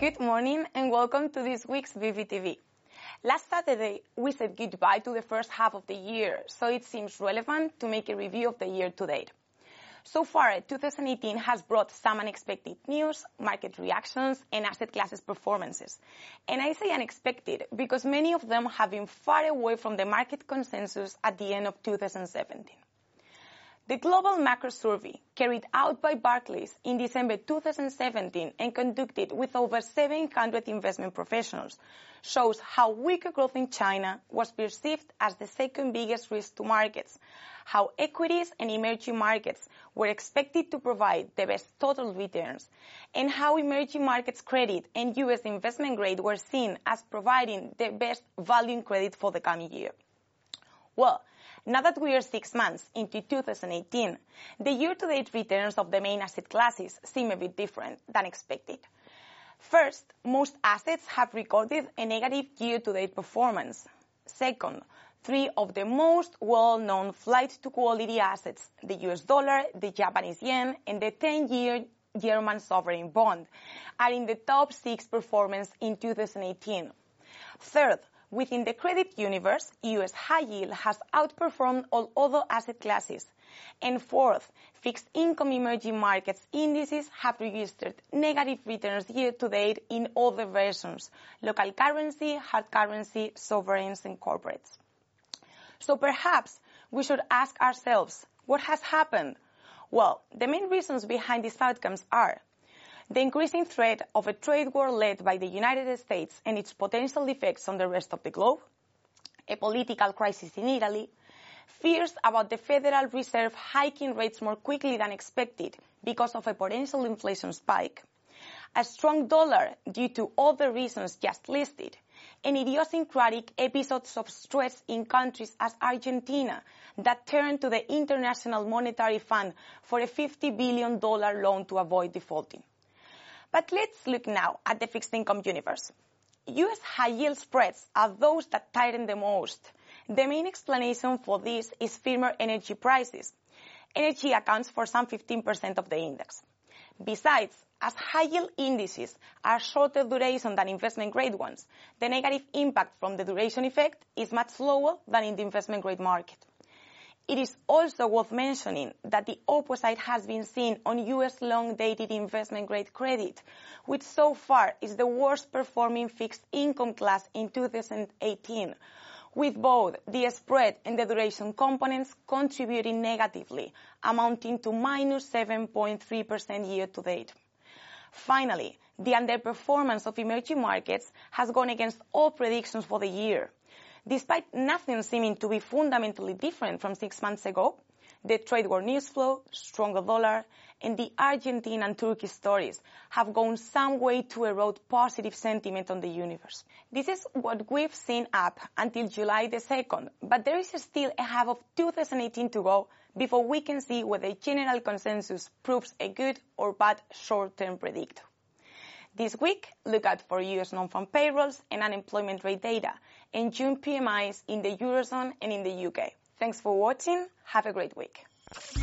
Good morning and welcome to this week's BBTV. Last Saturday, we said goodbye to the first half of the year, so it seems relevant to make a review of the year to date. So far, 2018 has brought some unexpected news, market reactions, and asset classes performances. And I say unexpected because many of them have been far away from the market consensus at the end of 2017. The Global Macro Survey, carried out by Barclays in December 2017 and conducted with over 700 investment professionals, shows how weaker growth in China was perceived as the second biggest risk to markets, how equities and emerging markets were expected to provide the best total returns, and how emerging markets credit and U.S. investment grade were seen as providing the best value in credit for the coming year. Well, now that we are 6 months into 2018, the year-to-date returns of the main asset classes seem a bit different than expected. First, most assets have recorded a negative year-to-date performance. Second, 3 of the most well-known flight-to-quality assets, the US dollar, the Japanese yen, and the 10-year German sovereign bond, are in the top 6 performance in 2018. Third, within the credit universe, US high yield has outperformed all other asset classes. And fourth, fixed income emerging markets indices have registered negative returns year to date in all the versions: local currency, hard currency, sovereigns, and corporates. So perhaps we should ask ourselves, what has happened? Well, the main reasons behind these outcomes are the increasing threat of a trade war led by the United States and its potential effects on the rest of the globe, a political crisis in Italy, fears about the Federal Reserve hiking rates more quickly than expected because of a potential inflation spike, a strong dollar due to all the reasons just listed, and idiosyncratic episodes of stress in countries as Argentina that turned to the International Monetary Fund for a $50 billion loan to avoid defaulting. But let's look now at the fixed income universe. U.S. high-yield spreads are those that tighten the most. The main explanation for this is firmer energy prices. Energy accounts for some 15% of the index. Besides, as high-yield indices are shorter duration than investment-grade ones, the negative impact from the duration effect is much lower than in the investment-grade market. It is also worth mentioning that the opposite has been seen on U.S. long-dated investment-grade credit, which so far is the worst-performing fixed income class in 2018, with both the spread and the duration components contributing negatively, amounting to minus 7.3% year-to-date. Finally, the underperformance of emerging markets has gone against all predictions for the year. Despite nothing seeming to be fundamentally different from 6 months ago, the trade war news flow, stronger dollar, and the Argentine and Turkey stories have gone some way to erode positive sentiment on the universe. This is what we've seen up until July the 2nd, but there is still a half of 2018 to go before we can see whether general consensus proves a good or bad short-term predictor. This week, look out for U.S. non-farm payrolls and unemployment rate data, and June PMIs in the Eurozone and in the UK. Thanks for watching. Have a great week.